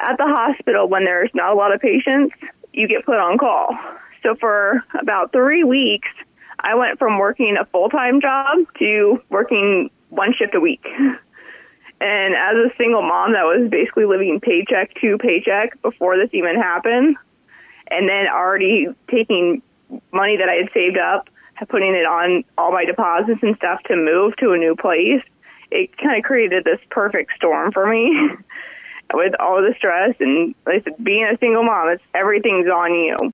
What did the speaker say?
at the hospital, when there's not a lot of patients, you get put on call. So for about 3 weeks, I went from working a full-time job to working one shift a week. And as a single mom that was basically living paycheck to paycheck before this even happened, and then already taking money that I had saved up, putting it on all my deposits and stuff to move to a new place, it kind of created this perfect storm for me with all the stress. And like I said, being a single mom, everything's on you.